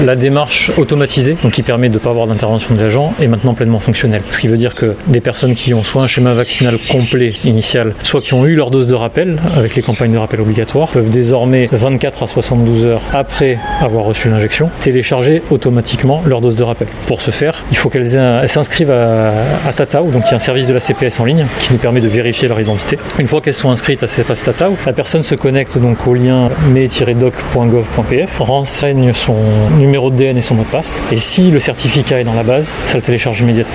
La démarche automatisée, donc qui permet de ne pas avoir d'intervention de l'agent, est maintenant pleinement fonctionnelle. Ce qui veut dire que des personnes qui ont soit un schéma vaccinal complet initial, soit qui ont eu leur dose de rappel, avec les campagnes de rappel obligatoires, peuvent désormais, 24 à 72 heures après avoir reçu l'injection, télécharger automatiquement leur dose de rappel. Pour ce faire, il faut qu'elles s'inscrivent à Tatao, donc il y a un service de la CPS en ligne qui nous permet de vérifier leur identité. Une fois qu'elles sont inscrites à CPS Tatao, la personne se connecte donc au lien me-doc.gov.pf, renseigne son numéro de DN et son mot de passe, et si le certificat est dans la base, ça le télécharge immédiatement.